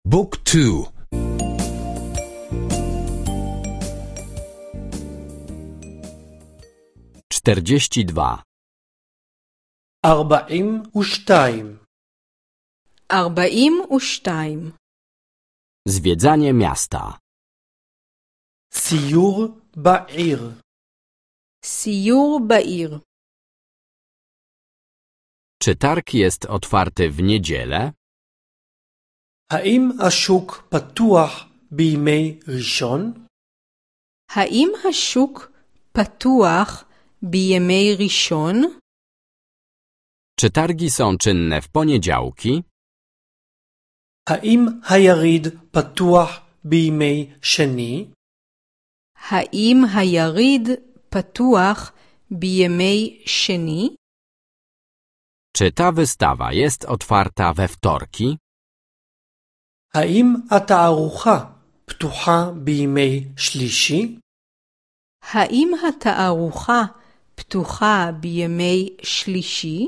بوك تو 42 42 42 Zwiedzanie miasta. סיור בעיר סיור בעיר Czy targ jest otwarty w niedzielę? האם השוק פתוח בימי ראשון? האם השוק פתוח בימי ראשון? Czy targi są czynne w poniedziałki? האם היריד פתוח בימי שני? האם היריד פתוח בימי שני? Czy ta wystawa jest otwarta we wtorki? האם התערוכה פתוחה בימי שלישי? האם התערוכה פתוחה בימי שלישי?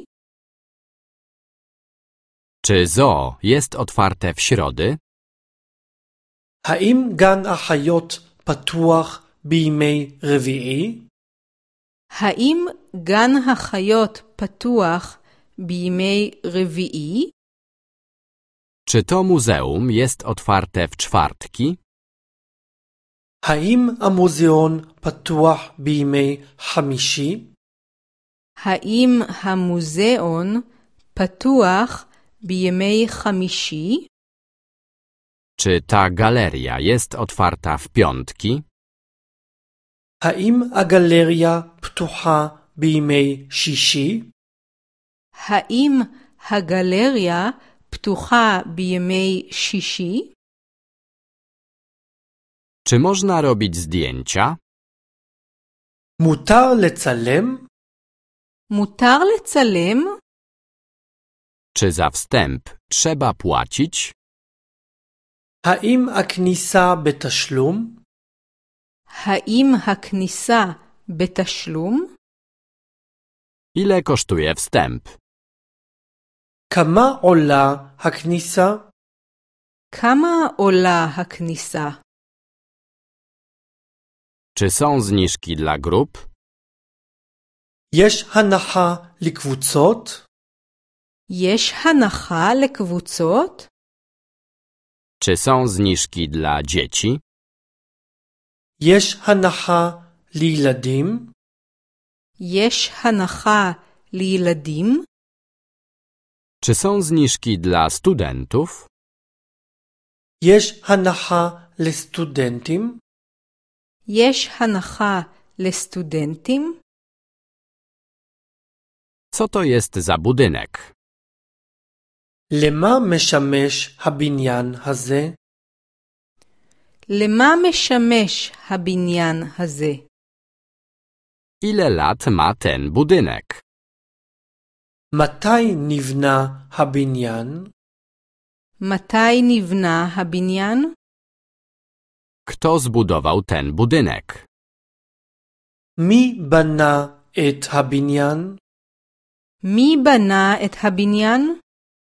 Czy zoo jest otwarte w środy? האם גן החיות פתוח בימי רביעי? האם גן החיות פתוח בימי רביעי? Czy to muzeum jest otwarte w czwartki? האם המוזיאון פתוח בימי חמישי? האם המוזיאון פתוח בימי חמישי? Czy ta galeria jest otwarta w piątki? האם הגלריה פתוחה בימי שישי? האם הגלריה פתוחה בימי שישי? Czy można robić zdjęcia? מותר לצלם? מותר לצלם? Czy za wstęp trzeba płacić? האם הכניסה בתשלום? האם הכניסה בתשלום? Ile kosztuje wstęp? כמה עולה הכניסה? כמה עולה הכניסה? Czy są zniżki dla grup? יש הנחה לקבוצות? יש הנחה לקבוצות? Czy są zniżki dla dzieci? יש הנחה לילדים? יש הנחה לילדים? Czy są zniżki dla studentów? יש הנחה לסטודנטים? יש הנחה לסטודנטים? Co to jest za budynek? למה משמש הבניין הזה? למה משמש הבניין הזה? Ile lat ma ten budynek? מתי נבנה הבניין? מתי נבנה הבניין? Kto zbudował ten budynek? מי בנה את הבניין? מי בנה את הבניין?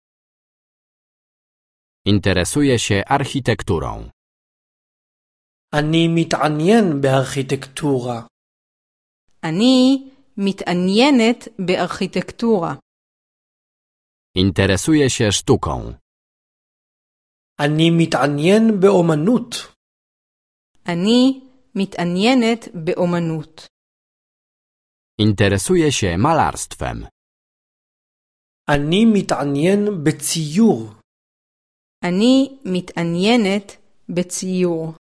Interesuje się architekturą. אני מתעניין בארכיטקטורה. אני מתעניינת בארכיטקטורה. Interesuje się sztuką. אני מתעניין באמנות. אני מתעניינת באמנות. Interesuje się malarstwem. אני מתעניין בציור. אני מתעניינת בציור.